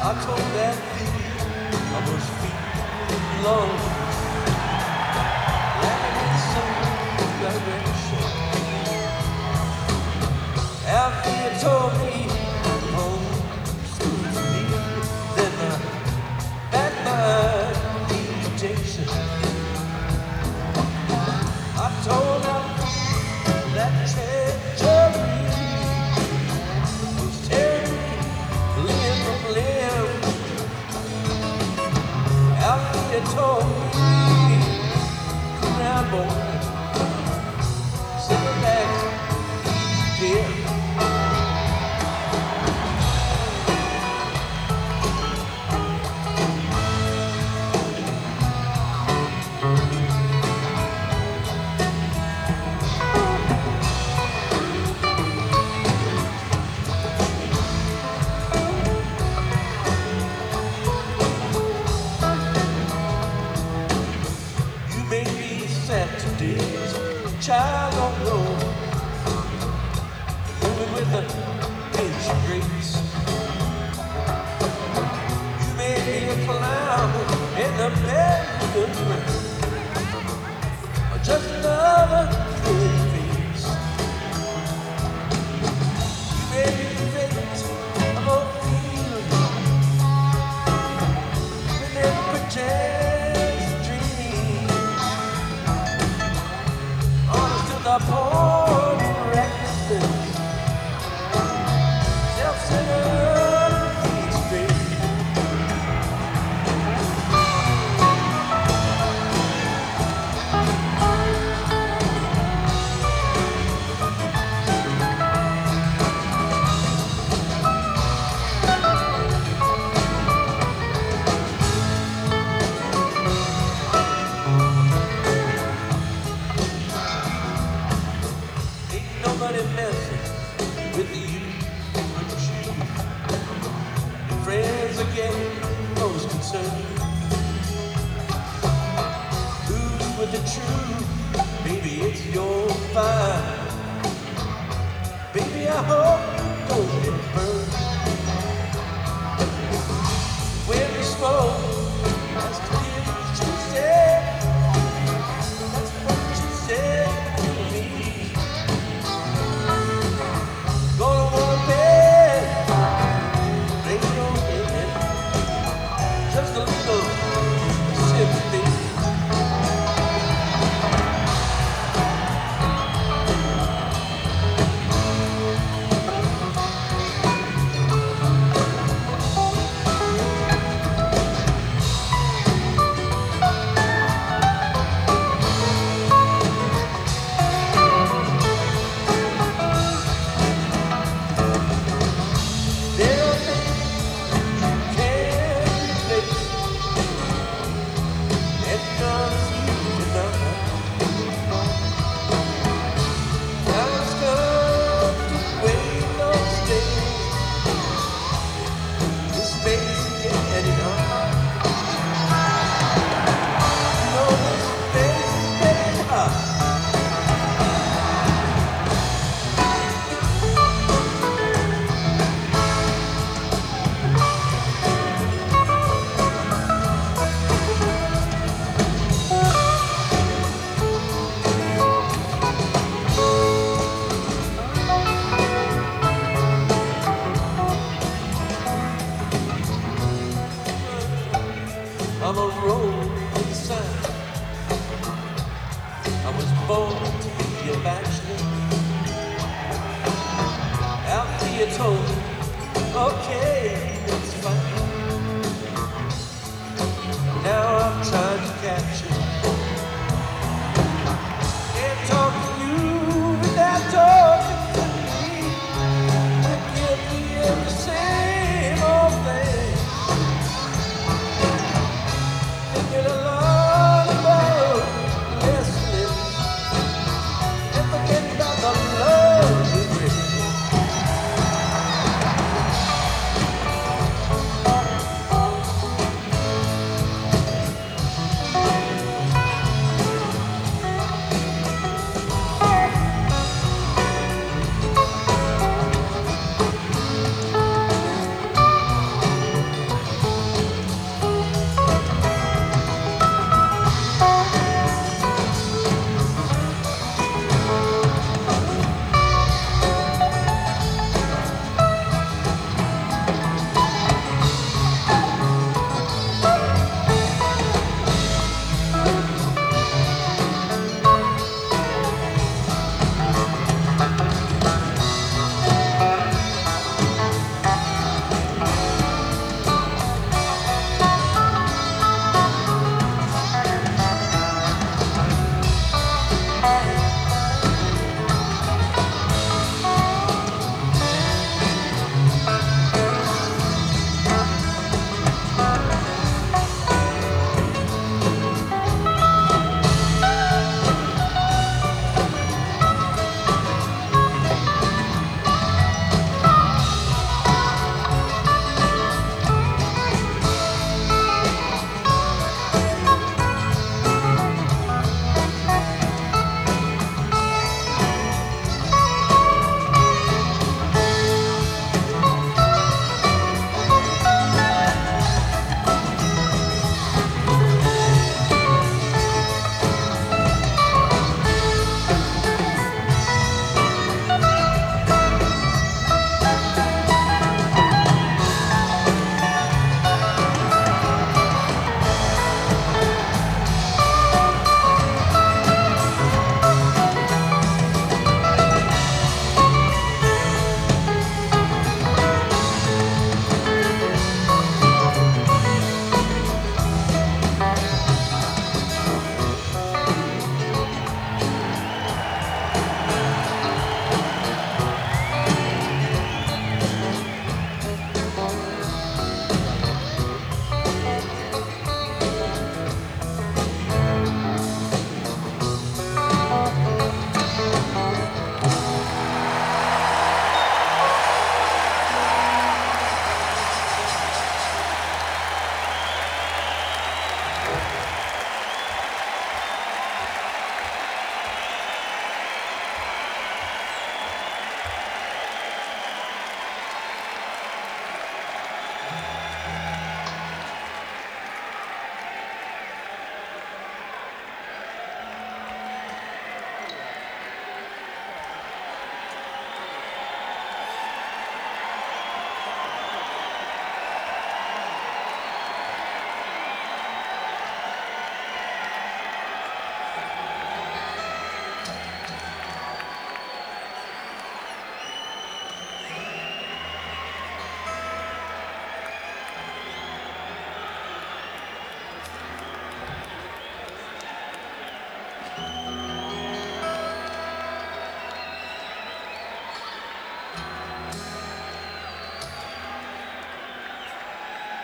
I told that baby I was feeling lonely, lacking in some direction. Althea told me home suits me, then I back my injection. I told her that treachery was tearing me limb from limb. Althea told me, come now boy, sit back, dear. Saturday's child on road, moving with a pinch of grace. You may be a clown in the bedroom, or just another pretty face. You may be the face of a field, you never pretend. The poor reckless, self-centered, feet straight. Nobody messes with you but you. Your friends are getting most concerned. Who's with the truth? Baby, it's your fine. Baby, I hope you don't get burned. When the smoke has cleared, she said, that's what she said to me. Gonna want to bed, lay your head, just a little sympathy. I'm a road with the sun. I was born to be a bachelor. Althea told me, okay.